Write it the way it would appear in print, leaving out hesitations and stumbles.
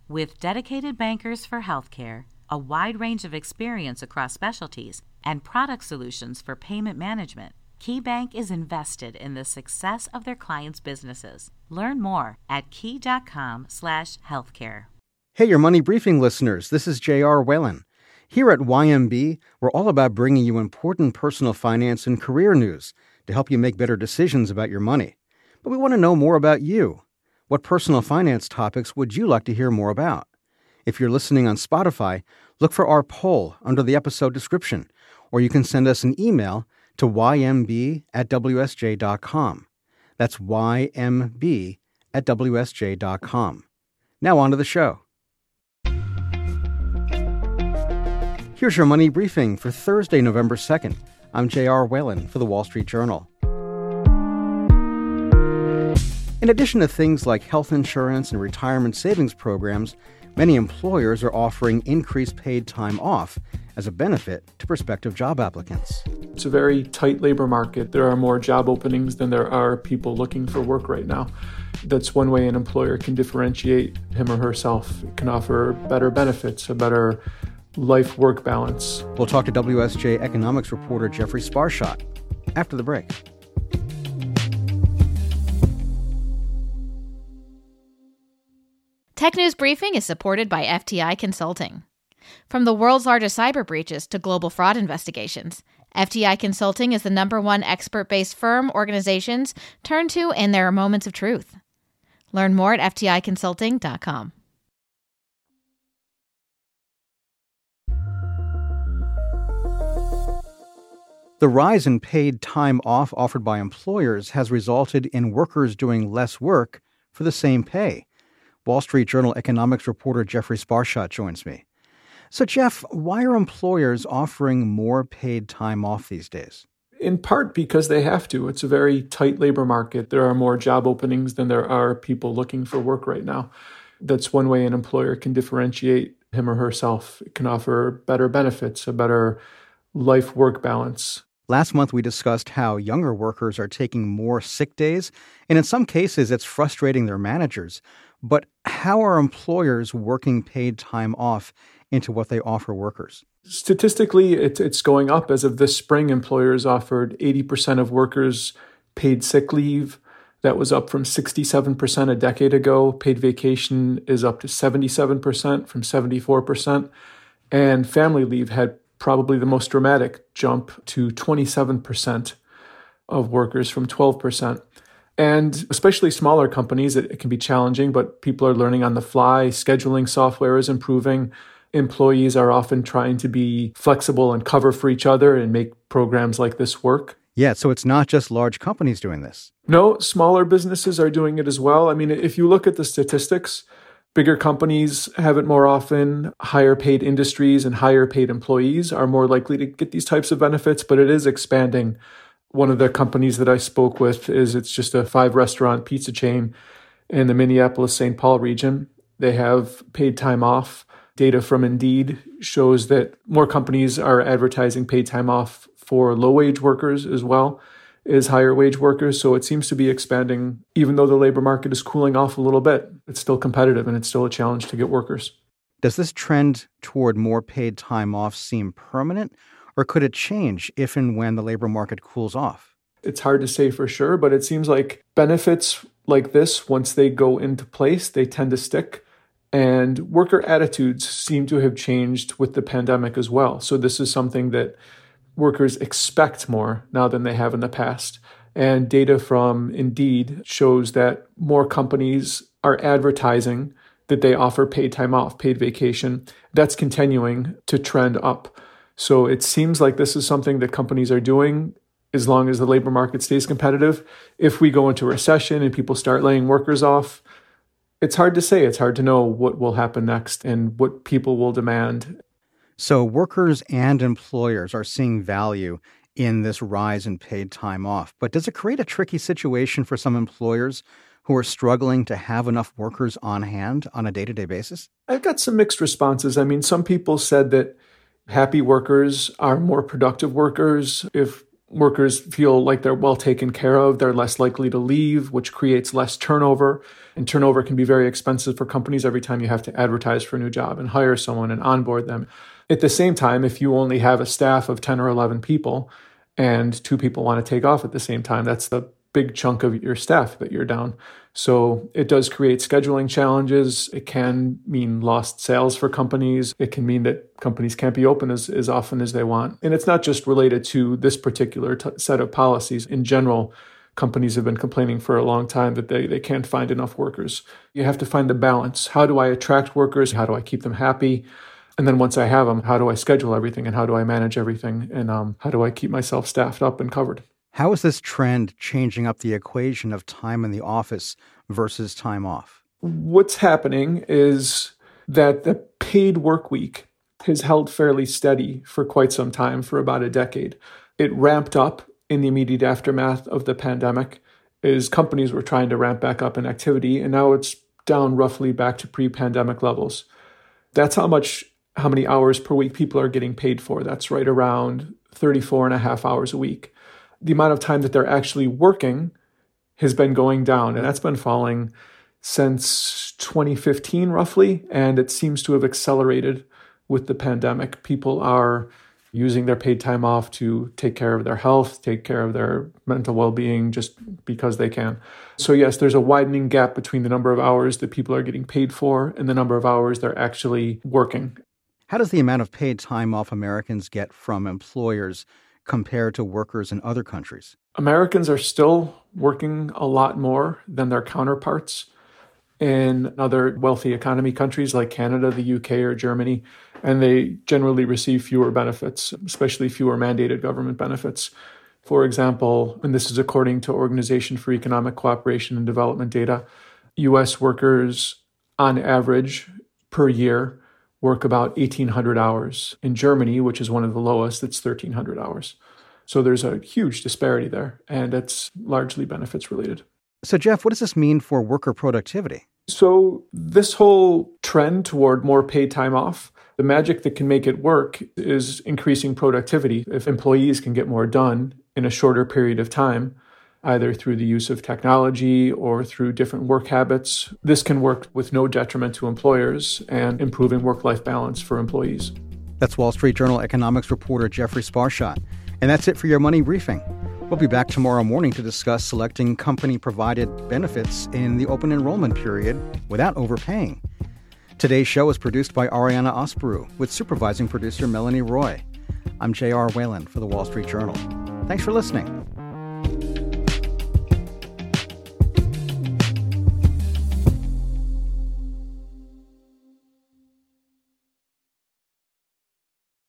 With dedicated bankers for healthcare, a wide range of experience across specialties, and product solutions for payment management, KeyBank is invested in the success of their clients' businesses. Learn more at key.com/healthcare. Hey, your Money Briefing listeners, this is J.R. Whalen. Here at YMB, we're all about bringing you important personal finance and career news to help you make better decisions about your money. But we want to know more about you. What personal finance topics would you like to hear more about? If you're listening on Spotify, look for our poll under the episode description, or you can send us an email to ymb@wsj.com. That's ymb@wsj.com. Now on to the show. Here's your Money Briefing for Thursday, November 2nd. I'm J.R. Whalen for The Wall Street Journal. In addition to things like health insurance and retirement savings programs, many employers are offering increased paid time off as a benefit to prospective job applicants. It's a very tight labor market. There are more job openings than there are people looking for work right now. That's one way an employer can differentiate him or herself. It can offer better benefits, a better life-work balance. We'll talk to WSJ economics reporter Jeffrey Sparshott after the break. Tech News Briefing is supported by FTI Consulting. From the world's largest cyber breaches to global fraud investigations, FTI Consulting is the #1 expert-based firm organizations turn to in their moments of truth. Learn more at fticonsulting.com. The rise in paid time off offered by employers has resulted in workers doing less work for the same pay. Wall Street Journal economics reporter Jeffrey Sparshott joins me. So, Jeff, why are employers offering more paid time off these days? In part because they have to. It's a very tight labor market. There are more job openings than there are people looking for work right now. That's one way an employer can differentiate him or herself. It can offer better benefits, a better life-work balance. Last month, we discussed how younger workers are taking more sick days, and in some cases, it's frustrating their managers. But how are employers working paid time off into what they offer workers? Statistically, it's going up. As of this spring, employers offered 80% of workers paid sick leave. That was up from 67% a decade ago. Paid vacation is up to 77% from 74%. And family leave had probably the most dramatic jump to 27% of workers from 12%. And especially smaller companies, it can be challenging, but people are learning on the fly. Scheduling software is improving. Employees are often trying to be flexible and cover for each other and make programs like this work. Yeah, so it's not just large companies doing this. No, smaller businesses are doing it as well. I mean, if you look at the statistics, bigger companies have it more often. Higher paid industries and higher paid employees are more likely to get these types of benefits, but it is expanding. One of the companies that I spoke with it's just a 5-restaurant pizza chain in the Minneapolis-St. Paul region. They have paid time off. Data from Indeed shows that more companies are advertising paid time off for low-wage workers as well as higher-wage workers. So it seems to be expanding. Even though the labor market is cooling off a little bit, it's still competitive and it's still a challenge to get workers. Does this trend toward more paid time off seem permanent, or could it change if and when the labor market cools off? It's hard to say for sure, but it seems like benefits like this, once they go into place, they tend to stick. And worker attitudes seem to have changed with the pandemic as well. So this is something that workers expect more now than they have in the past. And data from Indeed shows that more companies are advertising that they offer paid time off, paid vacation. That's continuing to trend up. So it seems like this is something that companies are doing as long as the labor market stays competitive. If we go into a recession and people start laying workers off, it's hard to say. It's hard to know what will happen next and what people will demand. So workers and employers are seeing value in this rise in paid time off. But does it create a tricky situation for some employers who are struggling to have enough workers on hand on a day-to-day basis? I've got some mixed responses. I mean, some people said that happy workers are more productive workers. If workers feel like they're well taken care of. They're less likely to leave, which creates less turnover. And turnover can be very expensive for companies every time you have to advertise for a new job and hire someone and onboard them. At the same time, if you only have a staff of 10 or 11 people and 2 people want to take off at the same time, that's the big chunk of your staff that you're down. So it does create scheduling challenges. It can mean lost sales for companies. It can mean that companies can't be open as often as they want. And it's not just related to this particular set of policies. In general, companies have been complaining for a long time that they can't find enough workers. You have to find the balance. How do I attract workers? How do I keep them happy? And then once I have them, how do I schedule everything and how do I manage everything? And how do I keep myself staffed up and covered? How is this trend changing up the equation of time in the office versus time off? What's happening is that the paid work week has held fairly steady for quite some time, for about a decade. It ramped up in the immediate aftermath of the pandemic as companies were trying to ramp back up in activity, and now it's down roughly back to pre-pandemic levels. That's how many hours per week people are getting paid for. That's right around 34 and a half hours a week. The amount of time that they're actually working has been going down, and that's been falling since 2015 roughly, and it seems to have accelerated with the pandemic. People are using their paid time off to take care of their health, take care of their mental well-being just because they can. So yes, there's a widening gap between the number of hours that people are getting paid for and the number of hours they're actually working. How does the amount of paid time off Americans get from employers compared to workers in other countries? Americans are still working a lot more than their counterparts in other wealthy economy countries like Canada, the UK, or Germany, and they generally receive fewer benefits, especially fewer mandated government benefits. For example, and this is according to Organization for Economic Cooperation and Development data, U.S. workers on average per year work about 1,800 hours. In Germany, which is one of the lowest, it's 1,300 hours. So there's a huge disparity there, and it's largely benefits related. So, Jeff, what does this mean for worker productivity? So this whole trend toward more paid time off, the magic that can make it work is increasing productivity. If employees can get more done in a shorter period of time, either through the use of technology or through different work habits, this can work with no detriment to employers and improving work-life balance for employees. That's Wall Street Journal economics reporter Jeffrey Sparshott. And that's it for your Money Briefing. We'll be back tomorrow morning to discuss selecting company-provided benefits in the open enrollment period without overpaying. Today's show is produced by Ariana Osbrew with supervising producer Melanie Roy. I'm J.R. Whalen for the Wall Street Journal. Thanks for listening.